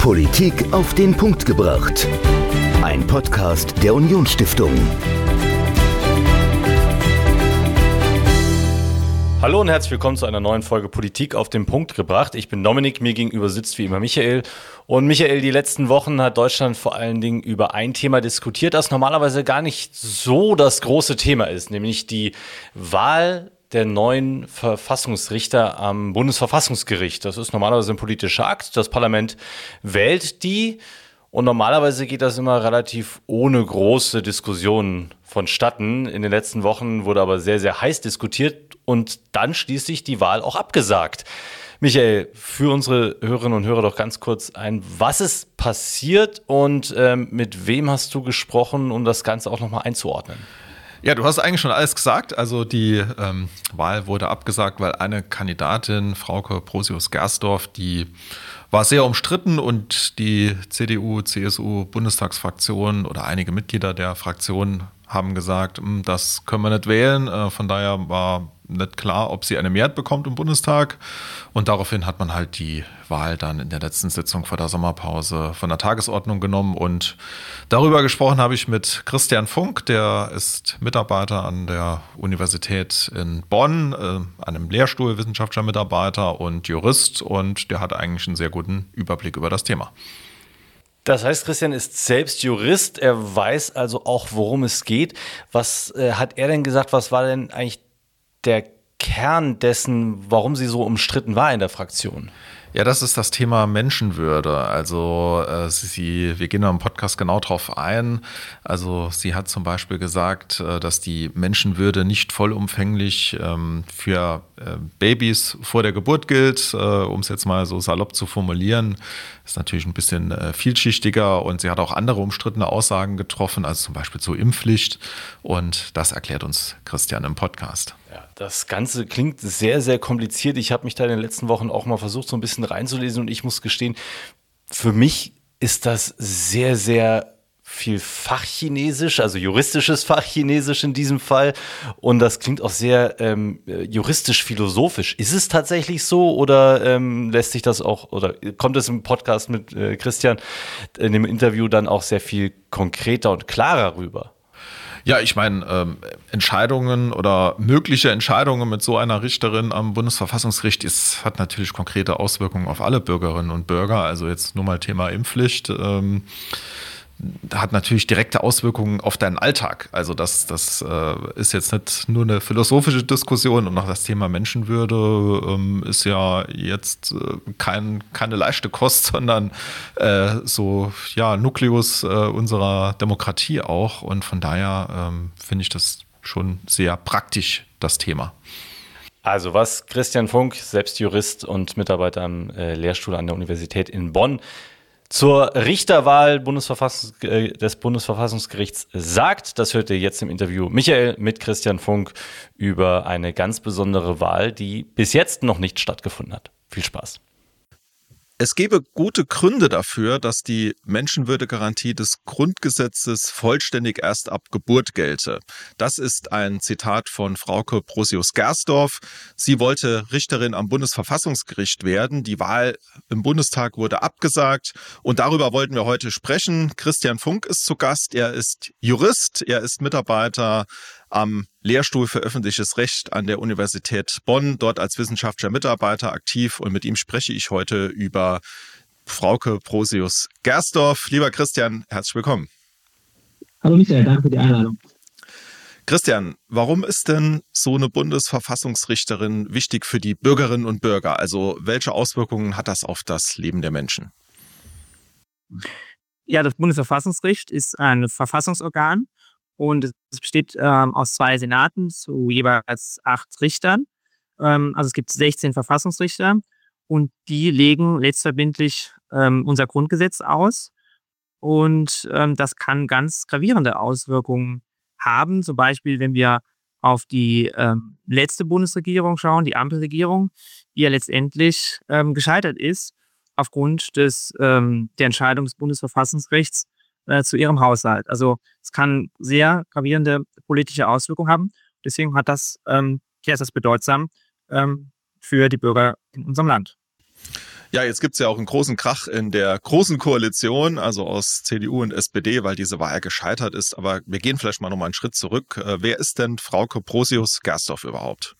Politik auf den Punkt gebracht. Ein Podcast der Unionsstiftung. Hallo und herzlich willkommen zu einer neuen Folge Politik auf den Punkt gebracht. Ich bin Dominik, mir gegenüber sitzt wie immer Michael. Und Michael, die letzten Wochen hat Deutschland vor allen Dingen über ein Thema diskutiert, das normalerweise gar nicht so das große Thema ist, nämlich die Wahl der neuen Verfassungsrichter am Bundesverfassungsgericht. Das ist normalerweise ein politischer Akt. Das Parlament wählt die. Und normalerweise geht das immer relativ ohne große Diskussionen vonstatten. In den letzten Wochen wurde aber sehr, sehr heiß diskutiert und dann schließlich die Wahl auch abgesagt. Michael, für unsere Hörerinnen und Hörer doch ganz kurz ein, was ist passiert und mit wem hast du gesprochen, um das Ganze auch nochmal einzuordnen? Ja, du hast eigentlich schon alles gesagt. Also die Wahl wurde abgesagt, weil eine Kandidatin, Frauke Prosius-Gersdorf, die war sehr umstritten und die CDU-CSU-Bundestagsfraktion oder einige Mitglieder der Fraktion haben gesagt, das können wir nicht wählen. Von daher war nicht klar, ob sie eine Mehrheit bekommt im Bundestag. Und daraufhin hat man halt die Wahl dann in der letzten Sitzung vor der Sommerpause von der Tagesordnung genommen. Und darüber gesprochen habe ich mit Christian Funk, der ist Mitarbeiter an der Universität in Bonn, einem Lehrstuhl, wissenschaftlicher Mitarbeiter und Jurist. Und der hat eigentlich einen sehr guten Überblick über das Thema. Das heißt, Christian ist selbst Jurist, er weiß also auch, worum es geht. Was hat er denn gesagt, was war denn eigentlich der Kern dessen, warum sie so umstritten war in der Fraktion? Ja, das ist das Thema Menschenwürde. Also wir gehen da im Podcast genau drauf ein. Also sie hat zum Beispiel gesagt, dass die Menschenwürde nicht vollumfänglich für Babys vor der Geburt gilt, um es jetzt mal so salopp zu formulieren. Ist natürlich ein bisschen vielschichtiger und sie hat auch andere umstrittene Aussagen getroffen, also zum Beispiel zur Impfpflicht. Und das erklärt uns Christian im Podcast. Ja, das Ganze klingt sehr, sehr kompliziert. Ich habe mich da in den letzten Wochen auch mal versucht, so ein bisschen reinzulesen und ich muss gestehen, für mich ist das sehr, sehr viel Fachchinesisch, also juristisches Fachchinesisch in diesem Fall. Und das klingt auch sehr juristisch-philosophisch. Ist es tatsächlich so oder lässt sich das auch, oder kommt es im Podcast mit Christian in dem Interview dann auch sehr viel konkreter und klarer rüber? Ja, ich meine, Entscheidungen oder mögliche Entscheidungen mit so einer Richterin am Bundesverfassungsgericht hat natürlich konkrete Auswirkungen auf alle Bürgerinnen und Bürger. Also jetzt nur mal Thema Impfpflicht. Hat natürlich direkte Auswirkungen auf deinen Alltag. Also das ist jetzt nicht nur eine philosophische Diskussion und auch das Thema Menschenwürde ist ja jetzt keine leichte Kost, sondern Nukleus unserer Demokratie auch. Und von daher finde ich das schon sehr praktisch, das Thema. Also was Christian Funk, selbst Jurist und Mitarbeiter am Lehrstuhl an der Universität in Bonn, zur Richterwahl des Bundesverfassungsgerichts sagt, das hört ihr jetzt im Interview Michael mit Christian Funk über eine ganz besondere Wahl, die bis jetzt noch nicht stattgefunden hat. Viel Spaß. Es gäbe gute Gründe dafür, dass die Menschenwürdegarantie des Grundgesetzes vollständig erst ab Geburt gelte. Das ist ein Zitat von Frauke Prosius-Gersdorf. Sie wollte Richterin am Bundesverfassungsgericht werden. Die Wahl im Bundestag wurde abgesagt und darüber wollten wir heute sprechen. Christian Funk ist zu Gast. Er ist Jurist, er ist Mitarbeiter am Lehrstuhl für öffentliches Recht an der Universität Bonn, dort als wissenschaftlicher Mitarbeiter aktiv. Und mit ihm spreche ich heute über Frauke Prosius-Gersdorf. Lieber Christian, herzlich willkommen. Hallo Michael, danke für die Einladung. Christian, warum ist denn so eine Bundesverfassungsrichterin wichtig für die Bürgerinnen und Bürger? Also welche Auswirkungen hat das auf das Leben der Menschen? Ja, das Bundesverfassungsgericht ist ein Verfassungsorgan. Und es besteht aus 2 Senaten zu jeweils 8 Richtern. Also es gibt 16 Verfassungsrichter und die legen letztverbindlich unser Grundgesetz aus. Und das kann ganz gravierende Auswirkungen haben. Zum Beispiel, wenn wir auf die letzte Bundesregierung schauen, die Ampelregierung, die ja letztendlich gescheitert ist aufgrund der Entscheidung des Bundesverfassungsgerichts zu ihrem Haushalt. Also es kann sehr gravierende politische Auswirkungen haben. Deswegen ist das bedeutsam für die Bürger in unserem Land. Ja, jetzt gibt's ja auch einen großen Krach in der Großen Koalition, also aus CDU und SPD, weil diese Wahl gescheitert ist. Aber wir gehen vielleicht mal nochmal einen Schritt zurück. Wer ist denn Frauke Brosius-Gersdorf überhaupt?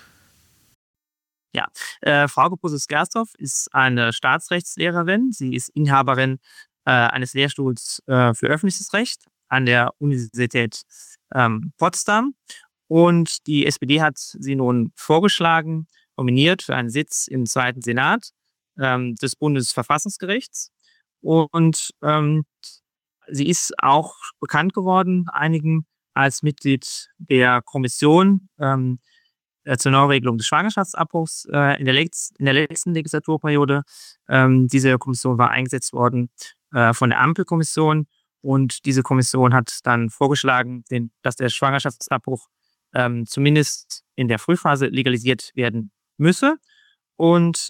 Ja, Frauke Brosius-Gersdorf ist eine Staatsrechtslehrerin. Sie ist Inhaberin eines Lehrstuhls für öffentliches Recht an der Universität Potsdam. Und die SPD hat sie nun vorgeschlagen, nominiert für einen Sitz im zweiten Senat des Bundesverfassungsgerichts. Und sie ist auch bekannt geworden, einigen, als Mitglied der Kommission zur Neuregelung des Schwangerschaftsabbruchs in der letzten Legislaturperiode. Diese Kommission war eingesetzt worden von der Ampelkommission, und diese Kommission hat dann vorgeschlagen, dass der Schwangerschaftsabbruch zumindest in der Frühphase legalisiert werden müsse und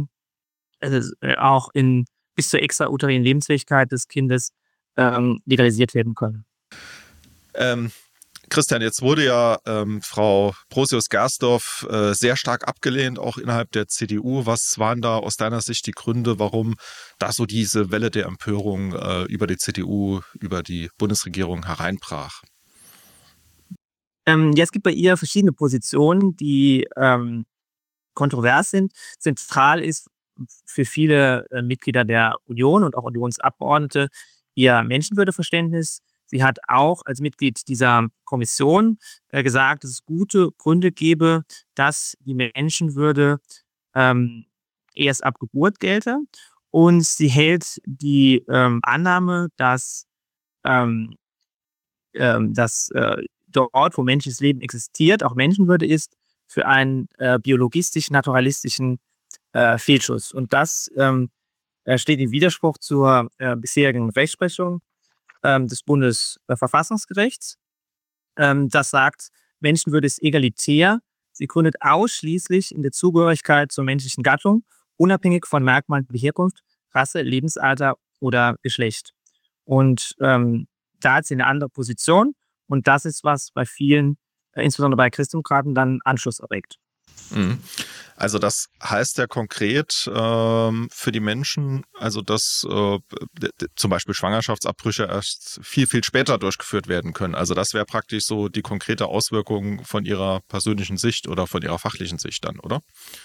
auch bis zur extrauterinen Lebensfähigkeit des Kindes legalisiert werden können. Christian, jetzt wurde ja Frau Brosius-Gersdorf sehr stark abgelehnt, auch innerhalb der CDU. Was waren da aus deiner Sicht die Gründe, warum da so diese Welle der Empörung über die CDU, über die Bundesregierung hereinbrach? Ja, es gibt bei ihr verschiedene Positionen, die kontrovers sind. Zentral ist für viele Mitglieder der Union und auch Unionsabgeordnete ihr Menschenwürdeverständnis. Sie hat auch als Mitglied dieser Kommission gesagt, dass es gute Gründe gäbe, dass die Menschenwürde erst ab Geburt gelte. Und sie hält die Annahme, dass dort, wo menschliches Leben existiert, auch Menschenwürde ist, für einen biologistisch-naturalistischen Fehlschluss. Und das steht im Widerspruch zur bisherigen Rechtsprechung des Bundesverfassungsgerichts. Das sagt, Menschenwürde ist egalitär. Sie gründet ausschließlich in der Zugehörigkeit zur menschlichen Gattung, unabhängig von Merkmalen wie Herkunft, Rasse, Lebensalter oder Geschlecht. Und da hat sie eine andere Position. Und das ist, was bei vielen, insbesondere bei Christdemokraten, dann Anschluss erregt. Also das heißt ja konkret für die Menschen, also dass zum Beispiel Schwangerschaftsabbrüche erst viel, viel später durchgeführt werden können. Also das wäre praktisch so die konkrete Auswirkung von ihrer persönlichen Sicht oder von ihrer fachlichen Sicht dann, oder?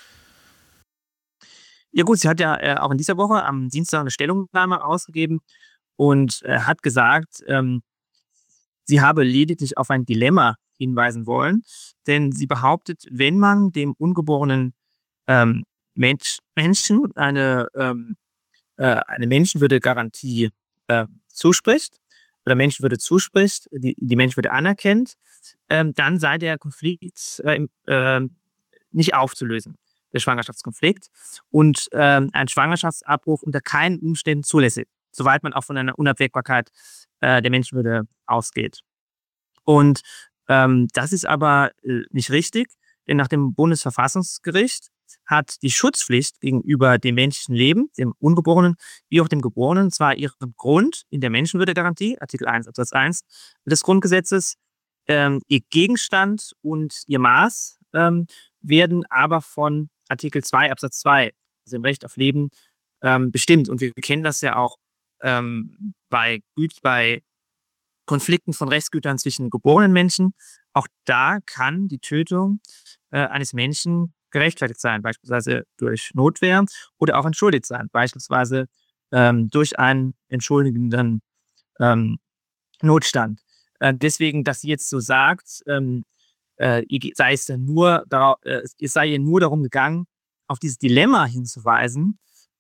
Ja gut, sie hat ja auch in dieser Woche am Dienstag eine Stellungnahme ausgegeben und hat gesagt, sie habe lediglich auf ein Dilemma hinweisen wollen, denn sie behauptet, wenn man dem ungeborenen Menschen eine Menschenwürdegarantie zuspricht oder Menschenwürde zuspricht, die Menschenwürde anerkennt, dann sei der Konflikt nicht aufzulösen, der Schwangerschaftskonflikt, und ein Schwangerschaftsabbruch unter keinen Umständen zulässig, soweit man auch von einer Unabwägbarkeit der Menschenwürde ausgeht. Und das ist aber nicht richtig, denn nach dem Bundesverfassungsgericht hat die Schutzpflicht gegenüber dem menschlichen Leben, dem Ungeborenen wie auch dem Geborenen, zwar ihren Grund in der Menschenwürdegarantie, Artikel 1 Absatz 1 des Grundgesetzes, ihr Gegenstand und ihr Maß werden aber von Artikel 2 Absatz 2, also im Recht auf Leben, bestimmt. Und wir kennen das ja auch bei Konflikten von Rechtsgütern zwischen geborenen Menschen. Auch da kann die Tötung eines Menschen gerechtfertigt sein, beispielsweise durch Notwehr, oder auch entschuldigt sein, beispielsweise durch einen entschuldigenden Notstand. Deswegen, dass sie jetzt so sagt, es sei ihr nur darum gegangen, auf dieses Dilemma hinzuweisen,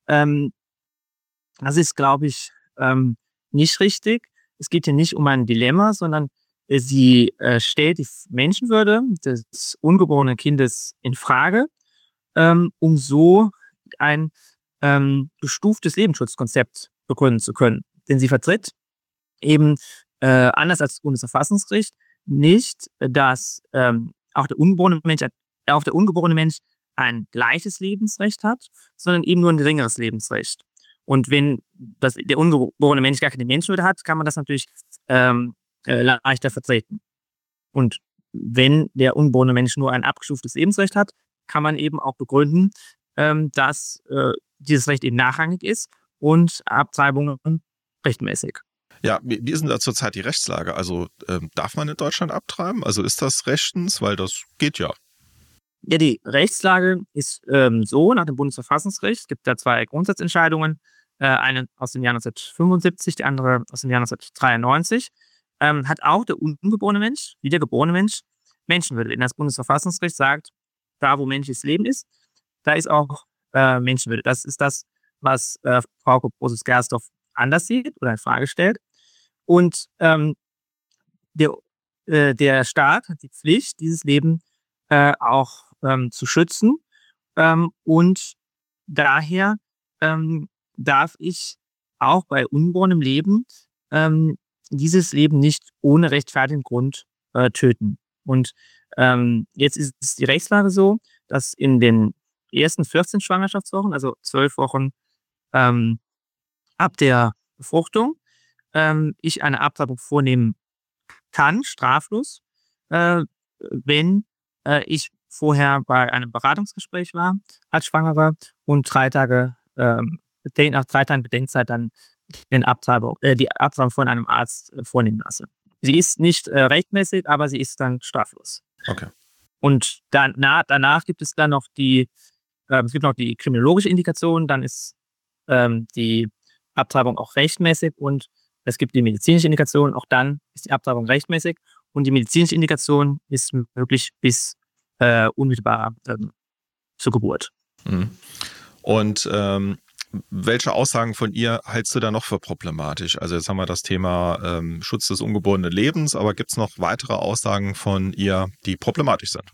das ist, glaube ich, nicht richtig. Es geht hier nicht um ein Dilemma, sondern sie stellt die Menschenwürde des ungeborenen Kindes in Frage, um so ein gestuftes Lebensschutzkonzept begründen zu können. Denn sie vertritt eben, anders als das Bundesverfassungsgericht, nicht, dass auch der ungeborene Mensch ein gleiches Lebensrecht hat, sondern eben nur ein geringeres Lebensrecht. Und wenn der ungeborene Mensch gar keine Menschenwürde hat, kann man das natürlich leichter vertreten. Und wenn der ungeborene Mensch nur ein abgestuftes Lebensrecht hat, kann man eben auch begründen, dass dieses Recht eben nachrangig ist und Abtreibungen rechtmäßig. Ja, wie ist denn da zurzeit die Rechtslage? Also darf man in Deutschland abtreiben? Also ist das rechtens? Weil das geht ja. Ja, die Rechtslage ist so nach dem Bundesverfassungsgericht. Es gibt da 2 Grundsatzentscheidungen. Eine aus dem Jahr 1975, die andere aus dem Jahr 1993. Hat auch der ungeborene Mensch, wie der geborene Mensch, Menschenwürde. Denn das Bundesverfassungsgericht sagt, da wo menschliches Leben ist, da ist auch Menschenwürde. Das ist das, was Frauke Preußisch-Gersdorf anders sieht oder in Frage stellt. Und der Staat hat die Pflicht, dieses Leben auch zu schützen. Und daher darf ich auch bei ungeborenem Leben dieses Leben nicht ohne rechtfertigen Grund töten. Und jetzt ist die Rechtslage so, dass in den ersten 14 Schwangerschaftswochen, also 12 Wochen ab der Befruchtung, ich eine Abtreibung vornehmen kann, straflos, wenn ich vorher bei einem Beratungsgespräch war als Schwangerer und 3 Tage nach 3 Tagen Bedenkzeit dann die Abtreibung von einem Arzt vornehmen lasse. Sie ist nicht rechtmäßig, aber sie ist dann straflos. Okay. Und danach gibt es dann noch es gibt noch die kriminologische Indikation, dann ist die Abtreibung auch rechtmäßig und es gibt die medizinische Indikation, auch dann ist die Abtreibung rechtmäßig und die medizinische Indikation ist möglich bis unmittelbar zur Geburt. Mhm. Und welche Aussagen von ihr hältst du da noch für problematisch? Also jetzt haben wir das Thema Schutz des ungeborenen Lebens, aber gibt es noch weitere Aussagen von ihr, die problematisch sind?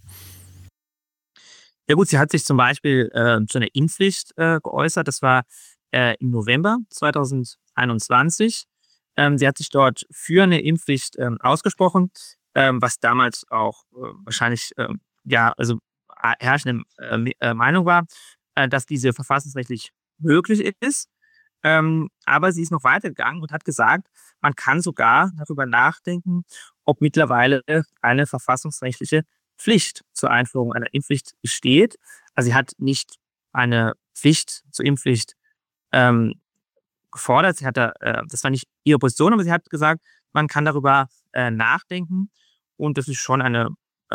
Ja gut, sie hat sich zum Beispiel zu einer Impfpflicht geäußert. Das war im November 2021. Sie hat sich dort für eine Impfpflicht ausgesprochen, was damals auch wahrscheinlich herrschende Meinung war, dass diese verfassungsrechtlich möglich ist. Aber sie ist noch weitergegangen und hat gesagt, man kann sogar darüber nachdenken, ob mittlerweile eine verfassungsrechtliche Pflicht zur Einführung einer Impfpflicht besteht. Also sie hat nicht eine Pflicht zur Impfpflicht gefordert. Das war nicht ihre Position, aber sie hat gesagt, man kann darüber nachdenken. Und das ist schon eine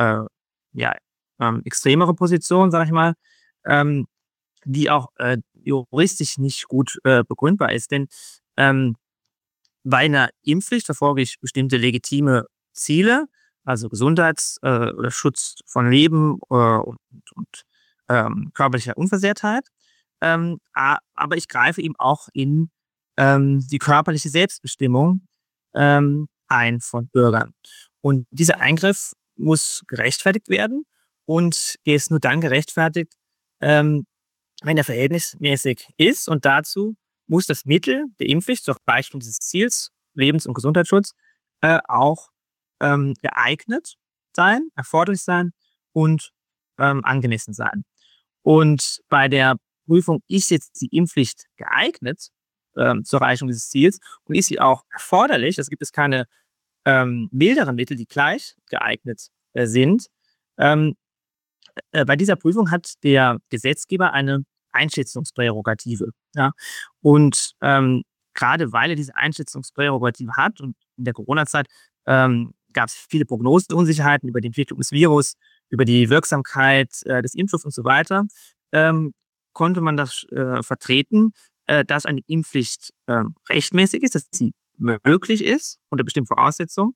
extremere Position, sage ich mal, die auch juristisch nicht gut begründbar ist. Denn bei einer Impfpflicht verfolge ich bestimmte legitime Ziele, also Gesundheits- oder Schutz von Leben und körperlicher Unversehrtheit. Aber ich greife eben auch in die körperliche Selbstbestimmung ein von Bürgern. Und dieser Eingriff muss gerechtfertigt werden und der ist nur dann gerechtfertigt, wenn er verhältnismäßig ist. Und dazu muss das Mittel der Impfpflicht zur Erreichung dieses Ziels, Lebens- und Gesundheitsschutz, auch geeignet sein, erforderlich sein und angemessen sein. Und bei der Prüfung, ist jetzt die Impfpflicht geeignet zur Erreichung dieses Ziels und ist sie auch erforderlich, es gibt es keine milderen Mittel, die gleich geeignet sind. Bei dieser Prüfung hat der Gesetzgeber eine Einschätzungsprärogative. Ja? Und gerade weil er diese Einschätzungsprärogative hat und in der Corona-Zeit gab es viele Prognoseunsicherheiten über die Entwicklung des Virus, über die Wirksamkeit des Impfstoffs und so weiter, konnte man das vertreten, dass eine Impfpflicht rechtmäßig ist, dass sie möglich ist unter bestimmten Voraussetzungen.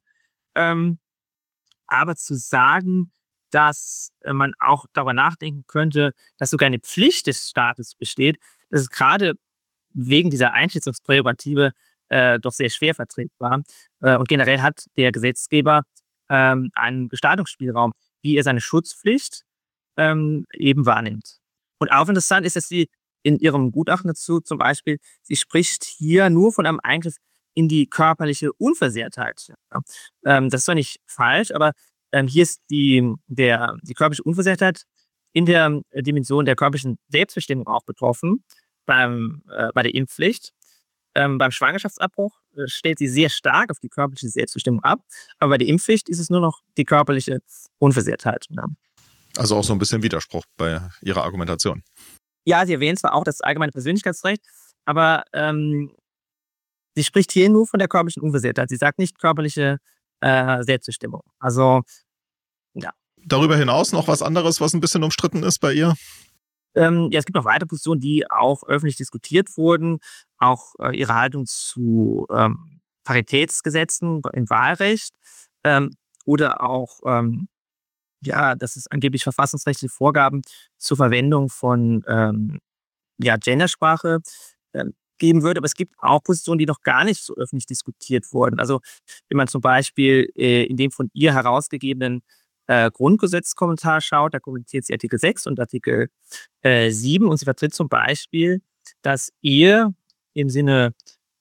Aber zu sagen, dass man auch darüber nachdenken könnte, dass sogar eine Pflicht des Staates besteht, das ist gerade wegen dieser Einschätzungsprärogative doch sehr schwer vertretbar. Und generell hat der Gesetzgeber einen Gestaltungsspielraum, wie er seine Schutzpflicht eben wahrnimmt. Und auch interessant ist, dass sie in ihrem Gutachten dazu zum Beispiel, sie spricht hier nur von einem Eingriff in die körperliche Unversehrtheit. Das ist zwar nicht falsch, aber hier ist die körperliche Unversehrtheit in der Dimension der körperlichen Selbstbestimmung auch betroffen bei der Impfpflicht. Beim Schwangerschaftsabbruch stellt sie sehr stark auf die körperliche Selbstbestimmung ab, aber bei der Impfpflicht ist es nur noch die körperliche Unversehrtheit. Ja. Also auch so ein bisschen Widerspruch bei ihrer Argumentation. Ja, sie erwähnt zwar auch das allgemeine Persönlichkeitsrecht, aber sie spricht hier nur von der körperlichen Unversehrtheit. Sie sagt nicht körperliche Selbstbestimmung. Also, ja. Darüber hinaus noch was anderes, was ein bisschen umstritten ist bei ihr? Ja, es gibt noch weitere Positionen, die auch öffentlich diskutiert wurden. Auch ihre Haltung zu Paritätsgesetzen im Wahlrecht oder auch, dass es angeblich verfassungsrechtliche Vorgaben zur Verwendung von Gendersprache geben würde. Aber es gibt auch Positionen, die noch gar nicht so öffentlich diskutiert wurden. Also wenn man zum Beispiel in dem von ihr herausgegebenen Grundgesetzkommentar schaut, da kommentiert sie Artikel 6 und Artikel 7 und sie vertritt zum Beispiel, dass Ehe im Sinne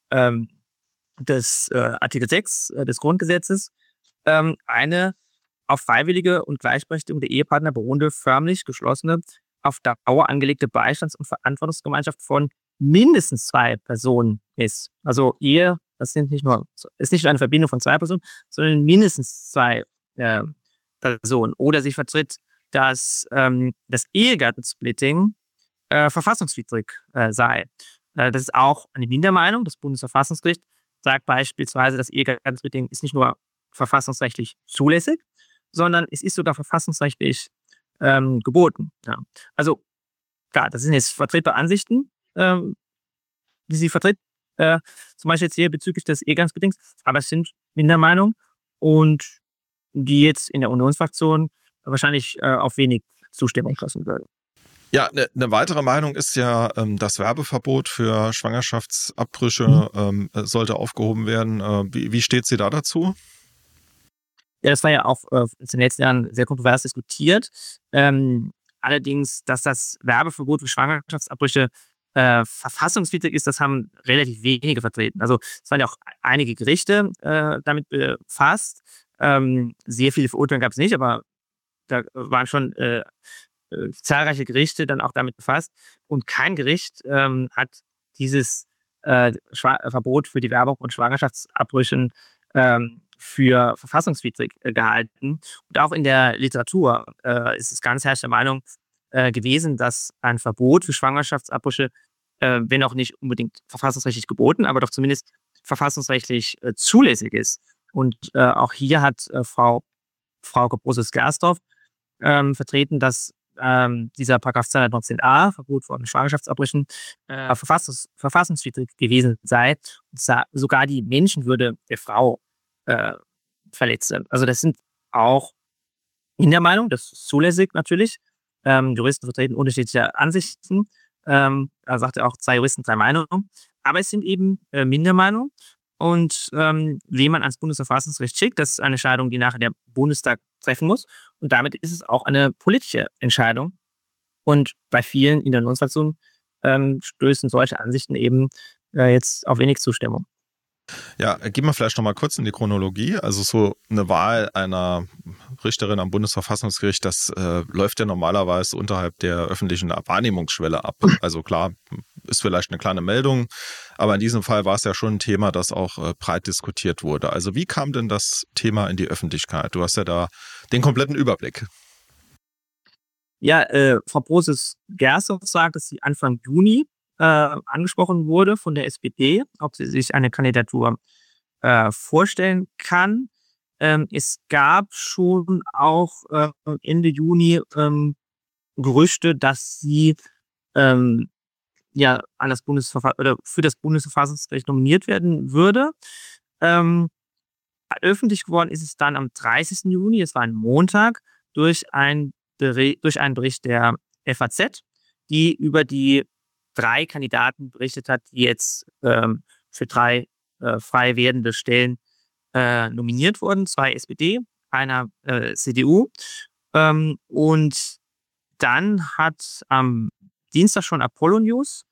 des Artikel 6 des Grundgesetzes eine auf freiwillige und Gleichberechtigung der Ehepartner beruhende, förmlich geschlossene, auf Dauer angelegte Beistands- und Verantwortungsgemeinschaft von mindestens 2 Personen ist. Also Ehe, ist nicht nur eine Verbindung von 2 Personen, sondern mindestens 2 Personen. Oder sie vertritt, dass das Ehegattensplitting verfassungswidrig sei. Das ist auch eine Mindermeinung. Das Bundesverfassungsgericht sagt beispielsweise, das Ehegattensplitting ist nicht nur verfassungsrechtlich zulässig, sondern es ist sogar verfassungsrechtlich geboten. Ja. Also klar, das sind jetzt vertretbare Ansichten, die sie vertritt, zum Beispiel jetzt hier bezüglich des Ehegattensplittings, aber es sind Mindermeinungen und die jetzt in der Unionsfraktion wahrscheinlich auf wenig Zustimmung stoßen würden. Ja, eine weitere Meinung ist ja, das Werbeverbot für Schwangerschaftsabbrüche sollte aufgehoben werden. Wie steht sie da dazu? Ja, das war ja auch in den letzten Jahren sehr kontrovers diskutiert. Allerdings, dass das Werbeverbot für Schwangerschaftsabbrüche verfassungswidrig ist, das haben relativ wenige vertreten. Also es waren ja auch einige Gerichte damit befasst. Sehr viele Verurteilungen gab es nicht, aber da waren schon zahlreiche Gerichte dann auch damit befasst. Und kein Gericht hat dieses Verbot für die Werbung von Schwangerschaftsabbrüchen für verfassungswidrig gehalten. Und auch in der Literatur ist es ganz herrschende Meinung gewesen, dass ein Verbot für Schwangerschaftsabbrüche, wenn auch nicht unbedingt verfassungsrechtlich geboten, aber doch zumindest verfassungsrechtlich zulässig ist. Und auch hier hat Frau Broses-Gersdorf vertreten, dass dieser Paragraph 219a, Verbot von Schwangerschaftsabbrüchen, verfassungswidrig gewesen sei und sogar die Menschenwürde der Frau verletze. Also das sind auch in der Meinung, das ist zulässig natürlich. Juristen vertreten unterschiedliche Ansichten. Da sagt er auch 2 Juristen, 3 Meinungen. Aber es sind eben Mindermeinungen. Und wen man ans Bundesverfassungsgericht schickt, das ist eine Entscheidung, die nachher der Bundestag treffen muss. Und damit ist es auch eine politische Entscheidung. Und bei vielen in der Unionsfraktion stößen solche Ansichten eben jetzt auf wenig Zustimmung. Ja, gehen wir vielleicht noch mal kurz in die Chronologie. Also so eine Wahl einer Richterin am Bundesverfassungsgericht, das läuft ja normalerweise unterhalb der öffentlichen Wahrnehmungsschwelle ab. Also klar, ist vielleicht eine kleine Meldung, aber in diesem Fall war es ja schon ein Thema, das auch breit diskutiert wurde. Also wie kam denn das Thema in die Öffentlichkeit? Du hast ja da den kompletten Überblick. Ja, Frau Broses-Gersdorf sagt, dass sie Anfang Juni angesprochen wurde von der SPD, ob sie sich eine Kandidatur vorstellen kann. Es gab schon auch Ende Juni Gerüchte, dass sie an das oder für das Bundesverfassungsgericht nominiert werden würde. Öffentlich geworden ist es dann am 30. Juni, es war ein Montag, durch einen Bericht der FAZ, die über die 3 Kandidaten berichtet hat, die jetzt für 3 frei werdende Stellen nominiert wurden. 2 SPD, einer CDU. Und dann hat am Dienstag schon Apollo News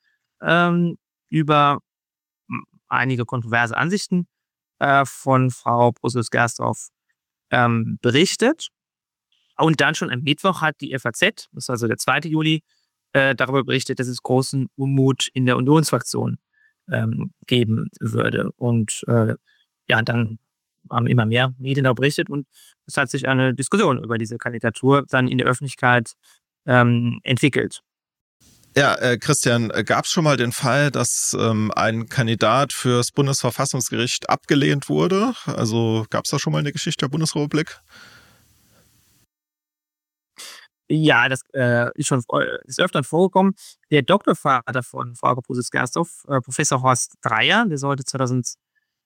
über einige kontroverse Ansichten von Frau Broses-Gersdorf berichtet. Und dann schon am Mittwoch hat die FAZ, das ist also der 2. Juli, darüber berichtet, dass es großen Unmut in der Unionsfraktion geben würde. Und dann haben immer mehr Medien darüber berichtet und es hat sich eine Diskussion über diese Kandidatur dann in der Öffentlichkeit entwickelt. Ja, Christian, gab es schon mal den Fall, dass ein Kandidat fürs Bundesverfassungsgericht abgelehnt wurde? Also gab es da schon mal eine Geschichte der Bundesrepublik? Ja, das ist öfter vorgekommen. Der Doktorvater von Frau Gersdorf, Professor Horst Dreier, der sollte 2008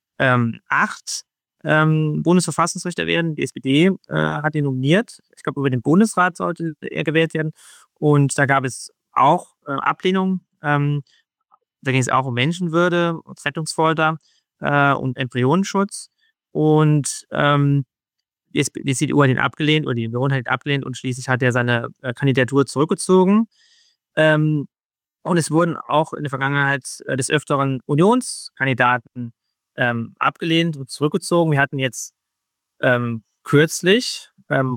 Bundesverfassungsrichter werden. Die SPD hat ihn nominiert. Ich glaube, über den Bundesrat sollte er gewählt werden. Und da gab es auch Ablehnung. Da ging es auch um Menschenwürde, Rettungsfolter und Embryonenschutz. Und die CDU hat ihn abgelehnt oder die Union hat ihn abgelehnt und schließlich hat er seine Kandidatur zurückgezogen. Und es wurden auch in der Vergangenheit des Öfteren Unionskandidaten abgelehnt und zurückgezogen. Wir hatten jetzt kürzlich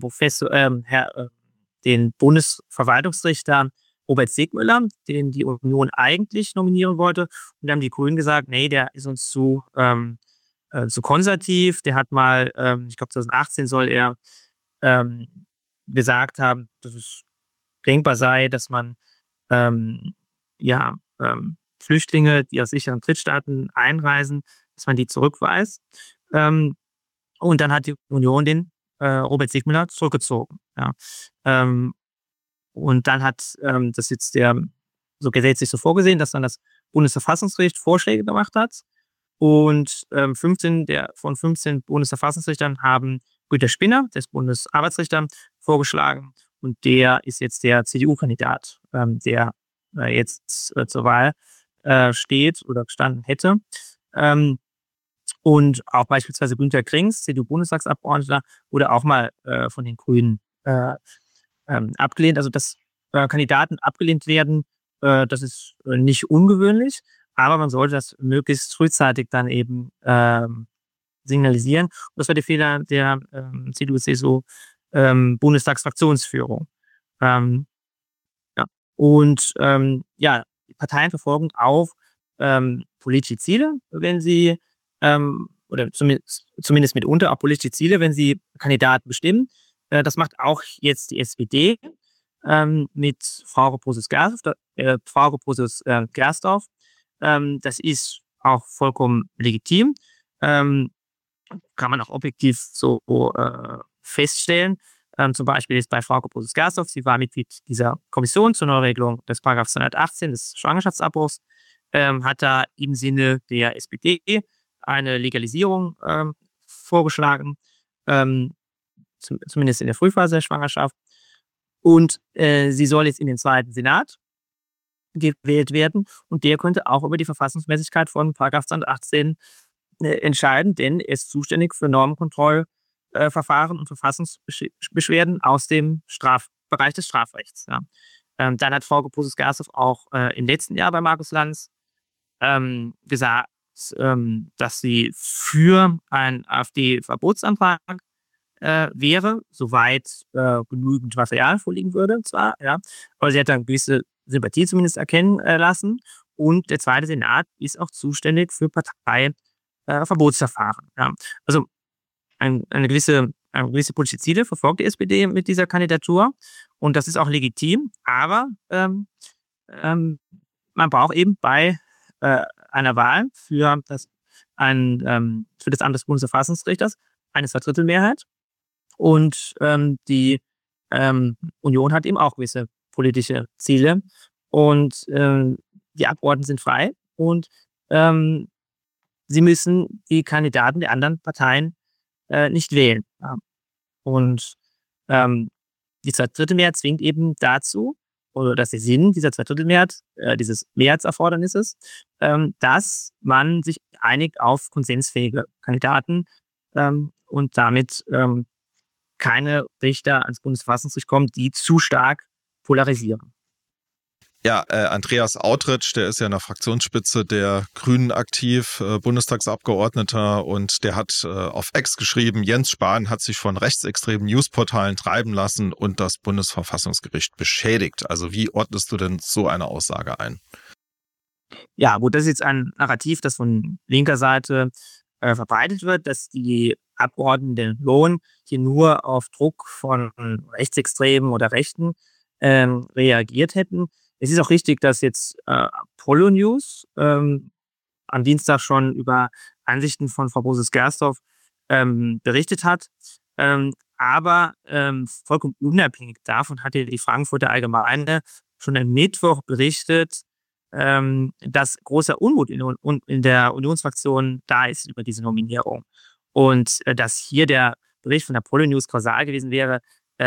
den Bundesverwaltungsrichter Robert Segmüller, den die Union eigentlich nominieren wollte. Und da haben die Grünen gesagt, nee, der ist uns zu konservativ. Der hat mal, ich glaube 2018 soll er gesagt haben, dass es denkbar sei, dass man Flüchtlinge, die aus sicheren Drittstaaten einreisen, dass man die zurückweist. Und dann hat die Union den Robert Segmüller zurückgezogen. Ja. Und dann hat das jetzt so gesetzlich so vorgesehen, dass dann das Bundesverfassungsgericht Vorschläge gemacht hat. Und 15 von 15 Bundesverfassungsrichtern haben Günter Spinner, des Bundesarbeitsrichter, vorgeschlagen. Und der ist jetzt der CDU-Kandidat, der jetzt zur Wahl steht oder gestanden hätte. Und auch beispielsweise Günter Krings, CDU-Bundestagsabgeordneter, wurde auch mal von den Grünen abgelehnt. Also, dass Kandidaten abgelehnt werden, das ist nicht ungewöhnlich. Aber man sollte das möglichst frühzeitig dann eben signalisieren. Und das war der Fehler der CDU-CSU Bundestagsfraktionsführung. Und die Parteien verfolgen auch politische Ziele, wenn sie oder zumindest mitunter auch politische Ziele, wenn sie Kandidaten bestimmen. Das macht auch jetzt die SPD mit Frau Gersdorf. Das ist auch vollkommen legitim. Kann man auch objektiv so feststellen. Zum Beispiel ist bei Frau Gersdorf, sie war Mitglied dieser Kommission zur Neuregelung des § 218 des Schwangerschaftsabbruchs, hat da im Sinne der SPD eine Legalisierung vorgeschlagen, zumindest in der Frühphase der Schwangerschaft. Und sie soll jetzt in den zweiten Senat gewählt werden. Und der könnte auch über die Verfassungsmäßigkeit von § 218 entscheiden, denn er ist zuständig für Normenkontrollverfahren und Verfassungsbeschwerden aus dem Bereich des Strafrechts. Ja. Dann hat Frau Gersdorf auch im letzten Jahr bei Markus Lanz gesagt, dass sie für einen AfD-Verbotsantrag wäre, soweit genügend Material vorliegen würde, zwar, ja, aber sie hat dann gewisse Sympathie zumindest erkennen lassen. Und der zweite Senat ist auch zuständig für Parteiverbotsverfahren. Ja. Also eine gewisse politische Ziele verfolgt die SPD mit dieser Kandidatur. Und das ist auch legitim. Aber man braucht eben bei einer Wahl für das Amt des Bundesverfassungsrichters eine Zweidrittelmehrheit. Und die Union hat eben auch gewisse politische Ziele. Und die Abgeordneten sind frei. Und sie müssen die Kandidaten der anderen Parteien nicht wählen. Ja. Und die Zweidrittelmehrheit zwingt eben dazu, oder das ist der Sinn dieser Zweidrittelmehrheit, dieses Mehrheitserfordernisses, dass man sich einigt auf konsensfähige Kandidaten und damit keine Richter ans Bundesverfassungsgericht kommen, die zu stark polarisieren. Ja, Andreas Autritsch, der ist ja in der Fraktionsspitze der Grünen aktiv, Bundestagsabgeordneter, und der hat auf X geschrieben, Jens Spahn hat sich von rechtsextremen Newsportalen treiben lassen und das Bundesverfassungsgericht beschädigt. Also wie ordnest du denn so eine Aussage ein? Ja, gut, das ist jetzt ein Narrativ, das von linker Seite verbreitet wird, dass die Abgeordneten der Union hier nur auf Druck von Rechtsextremen oder Rechten reagiert hätten. Es ist auch richtig, dass jetzt Apollo News am Dienstag schon über Ansichten von Frau Boses-Gersdorf berichtet hat. Aber vollkommen unabhängig davon hat ja die Frankfurter Allgemeine schon am Mittwoch berichtet, dass großer Unmut in der Unionsfraktion da ist über diese Nominierung. Und dass hier der Bericht von der Apollo News kausal gewesen wäre,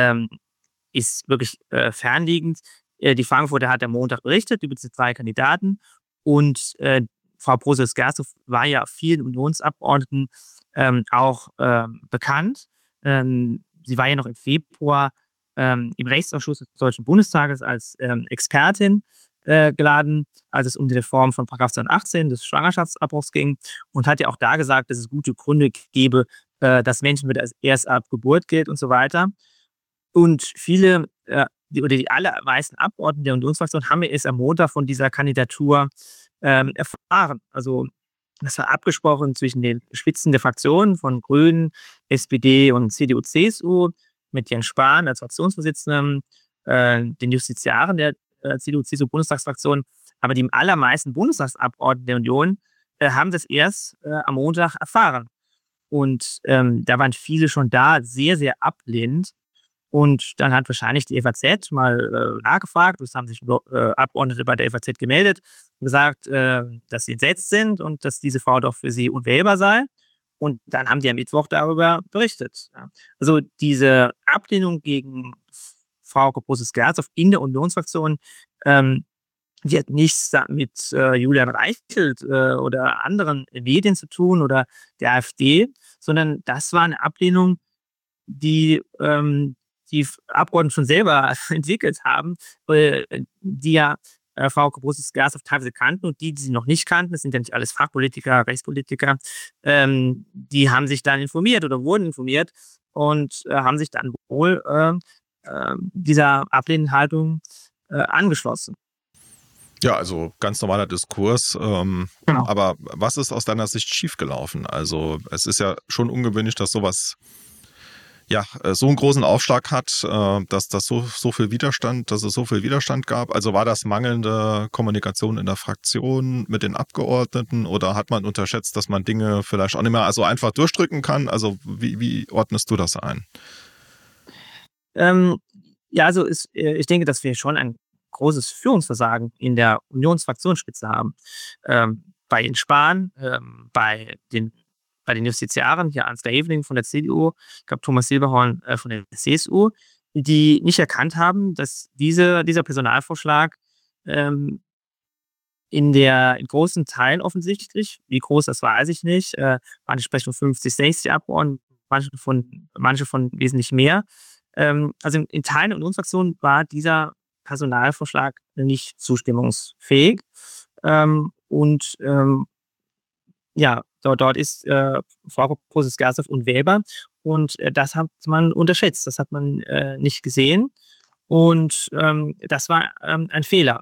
ist wirklich fernliegend. Die Frankfurter hat am Montag berichtet über diese 3 Kandidaten und Frau Boses-Gersdorf war ja vielen Unionsabgeordneten auch bekannt. Sie war ja noch im Februar im Rechtsausschuss des Deutschen Bundestages als Expertin geladen, als es um die Reform von § 218 des Schwangerschaftsabbruchs ging und hat ja auch da gesagt, dass es gute Gründe gäbe, dass Menschenwürde erst ab Geburt gilt und so weiter. Und viele oder die allermeisten Abgeordneten der Unionsfraktion haben erst am Montag von dieser Kandidatur erfahren. Also das war abgesprochen zwischen den Spitzen der Fraktionen von Grünen, SPD und CDU, CSU mit Jens Spahn als Fraktionsvorsitzenden, den Justiziaren der CDU, CSU Bundestagsfraktion. Aber die allermeisten Bundestagsabgeordneten der Union haben das erst am Montag erfahren. Und da waren viele schon da, sehr, sehr ablehnend. Und dann hat wahrscheinlich die FAZ mal nachgefragt, es haben sich Abgeordnete bei der FAZ gemeldet und gesagt, dass sie entsetzt sind und dass diese Frau doch für sie unwählbar sei. Und dann haben die am Mittwoch darüber berichtet. Ja. Also diese Ablehnung gegen Frau Boses-Gersdorf in der Unionsfraktion, die hat nichts mit Julian Reichelt oder anderen Medien zu tun oder der AfD, sondern das war eine Ablehnung, die die Abgeordneten schon selber entwickelt haben, die ja Frau Boses-Gersdorf teilweise kannten und die sie noch nicht kannten, das sind ja nicht alles Fachpolitiker, Rechtspolitiker, die haben sich dann informiert oder wurden informiert und haben sich dann wohl dieser ablehnenden Haltung angeschlossen. Ja, also ganz normaler Diskurs. Genau. Aber was ist aus deiner Sicht schiefgelaufen? Also es ist ja schon ungewöhnlich, dass sowas so einen großen Aufschlag hat, dass das so viel Widerstand, dass es so viel Widerstand gab. Also war das mangelnde Kommunikation in der Fraktion mit den Abgeordneten oder hat man unterschätzt, dass man Dinge vielleicht auch nicht mehr so einfach durchdrücken kann? Also wie ordnest du das ein? Also ich denke, dass wir schon ein großes Führungsversagen in der Unionsfraktionsspitze haben. Bei Jens Spahn, bei den Justiziaren, hier Ansgar Evening von der CDU, ich glaube Thomas Silberhorn von der CSU, die nicht erkannt haben, dass dieser Personalvorschlag in großen Teilen offensichtlich, wie groß, das weiß ich nicht, manche sprechen von 50, 60 Abgeordneten, manche von wesentlich mehr. Also in Teilen der Unionsfraktion war dieser Personalvorschlag nicht zustimmungsfähig. Dort ist Frau Boses-Gersdorf unwählbar und das hat man unterschätzt, das hat man nicht gesehen und das war ein Fehler.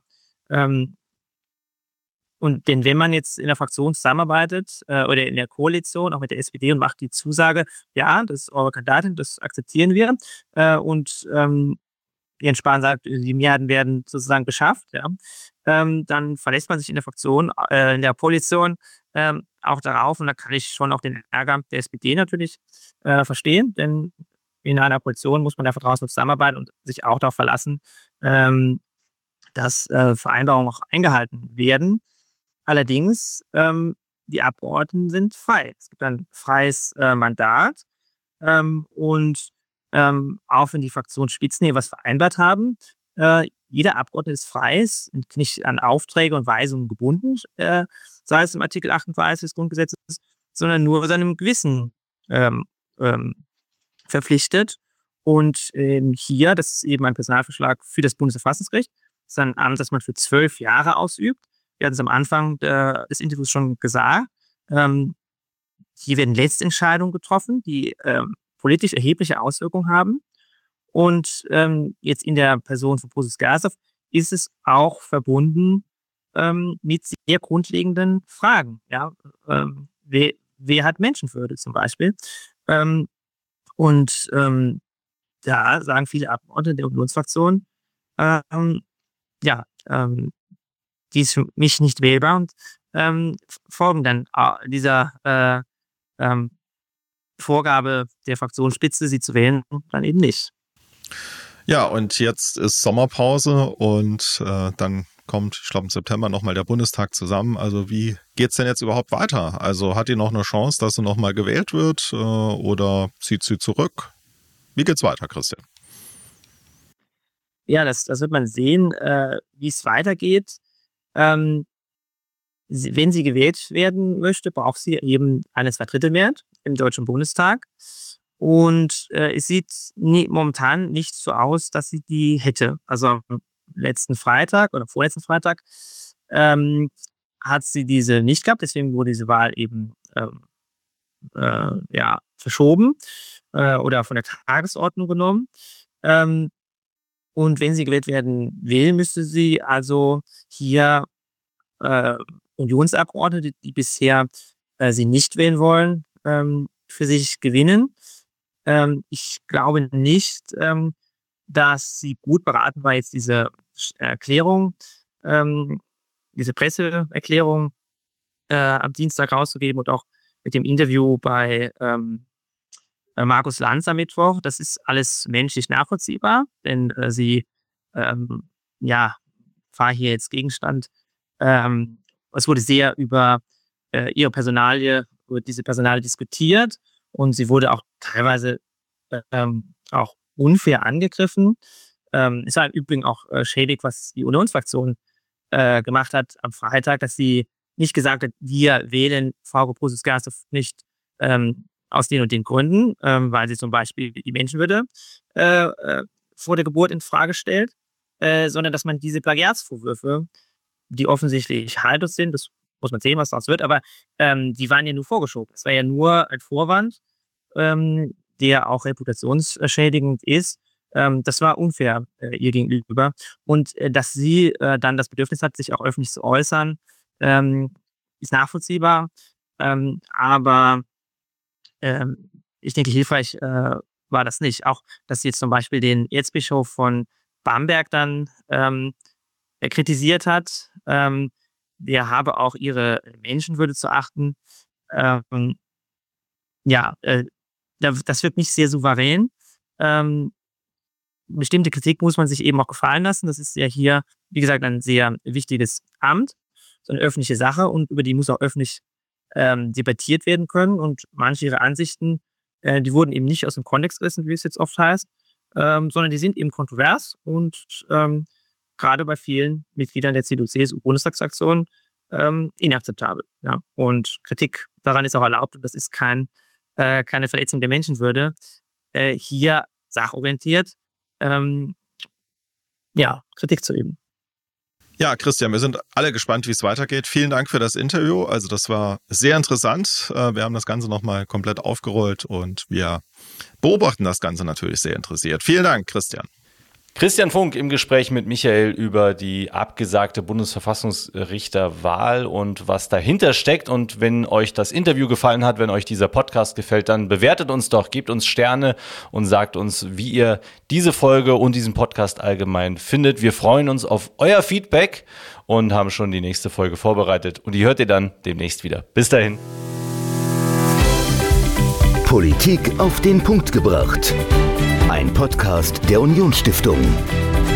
Und denn wenn man jetzt in der Fraktion zusammenarbeitet oder in der Koalition, auch mit der SPD und macht die Zusage, ja, das ist eure Kandidatin, das akzeptieren wir und Jens Spahn sagt, die Mehrheiten werden sozusagen beschafft, ja, dann verlässt man sich in der Fraktion, in der Koalition auch darauf und da kann ich schon auch den Ärger der SPD natürlich verstehen, denn in einer Koalition muss man da vertrauensvoll zusammenarbeiten und sich auch darauf verlassen, dass Vereinbarungen auch eingehalten werden. Allerdings, die Abgeordneten sind frei. Es gibt ein freies Mandat und auch wenn die Fraktionsspitzen hier was vereinbart haben, jeder Abgeordnete ist frei, ist nicht an Aufträge und Weisungen gebunden, sei es im Artikel 38 des Grundgesetzes, sondern nur seinem Gewissen verpflichtet. Und hier, das ist eben ein Personalvorschlag für das Bundesverfassungsgericht, das ist ein Amt, das man für 12 Jahre ausübt. Wir hatten es am Anfang des Interviews schon gesagt. Hier werden Letztentscheidungen getroffen, die politisch erhebliche Auswirkungen haben. Und jetzt in der Person von Boses-Gersdorf ist es auch verbunden mit sehr grundlegenden Fragen. Ja? Wer hat Menschenwürde zum Beispiel? Da sagen viele Abgeordnete der Unionsfraktion, die ist für mich nicht wählbar und folgen dann dieser Vorgabe der Fraktionsspitze, sie zu wählen, dann eben nicht. Ja, und jetzt ist Sommerpause und dann kommt, ich glaube im September nochmal der Bundestag zusammen. Also wie geht's denn jetzt überhaupt weiter? Also hat die noch eine Chance, dass sie nochmal gewählt wird oder zieht sie zurück? Wie geht's weiter, Christian? Ja, das wird man sehen, wie es weitergeht. Wenn sie gewählt werden möchte, braucht sie eben eine Zweidrittelmehrheit im Deutschen Bundestag. Und es sieht momentan nicht so aus, dass sie die hätte. Also am letzten Freitag oder vorletzten Freitag hat sie diese nicht gehabt. Deswegen wurde diese Wahl eben verschoben oder von der Tagesordnung genommen. Und wenn sie gewählt werden will, müsste sie also hier Unionsabgeordnete, die bisher sie nicht wählen wollen, für sich gewinnen. Ich glaube nicht, dass sie gut beraten war, jetzt diese Erklärung, diese Presseerklärung am Dienstag rauszugeben und auch mit dem Interview bei Markus Lanz am Mittwoch. Das ist alles menschlich nachvollziehbar, denn sie war hier jetzt Gegenstand. Es wurde sehr über ihre Personalie, über diese Personalie diskutiert und sie wurde auch teilweise auch unfair angegriffen. Es war im Übrigen auch schädig, was die Unionsfraktion gemacht hat am Freitag, dass sie nicht gesagt hat, wir wählen Frau Prussius-Garsdorf nicht aus den und den Gründen, weil sie zum Beispiel die Menschenwürde vor der Geburt in Frage stellt, sondern dass man diese Plagiatsvorwürfe, die offensichtlich haltlos sind, das muss man sehen, was daraus wird, aber die waren ja nur vorgeschoben. Es war ja nur ein Vorwand, der auch reputationsschädigend ist. Das war unfair ihr gegenüber. Und dass sie dann das Bedürfnis hat, sich auch öffentlich zu äußern, ist nachvollziehbar. Aber ich denke, hilfreich war das nicht. Auch, dass sie jetzt zum Beispiel den Erzbischof von Bamberg dann kritisiert hat, der habe auch ihre Menschenwürde zu achten. Das wirkt nicht sehr souverän. Bestimmte Kritik muss man sich eben auch gefallen lassen. Das ist ja hier, wie gesagt, ein sehr wichtiges Amt, so eine öffentliche Sache und über die muss auch öffentlich debattiert werden können. Und manche ihrer Ansichten, die wurden eben nicht aus dem Kontext gerissen, wie es jetzt oft heißt, sondern die sind eben kontrovers und gerade bei vielen Mitgliedern der CDU-CSU-Bundestagsfraktion inakzeptabel. Ja? Und Kritik daran ist auch erlaubt und das ist keine Verletzung der Menschenwürde. Hier sachorientiert Kritik zu üben. Ja, Christian, wir sind alle gespannt, wie es weitergeht. Vielen Dank für das Interview. Also das war sehr interessant. Wir haben das Ganze nochmal komplett aufgerollt und wir beobachten das Ganze natürlich sehr interessiert. Vielen Dank, Christian. Christian Funk im Gespräch mit Michael über die abgesagte Bundesverfassungsrichterwahl und was dahinter steckt. Und wenn euch das Interview gefallen hat, wenn euch dieser Podcast gefällt, dann bewertet uns doch, gebt uns Sterne und sagt uns, wie ihr diese Folge und diesen Podcast allgemein findet. Wir freuen uns auf euer Feedback und haben schon die nächste Folge vorbereitet. Und die hört ihr dann demnächst wieder. Bis dahin. Politik auf den Punkt gebracht. Ein Podcast der Unionsstiftung.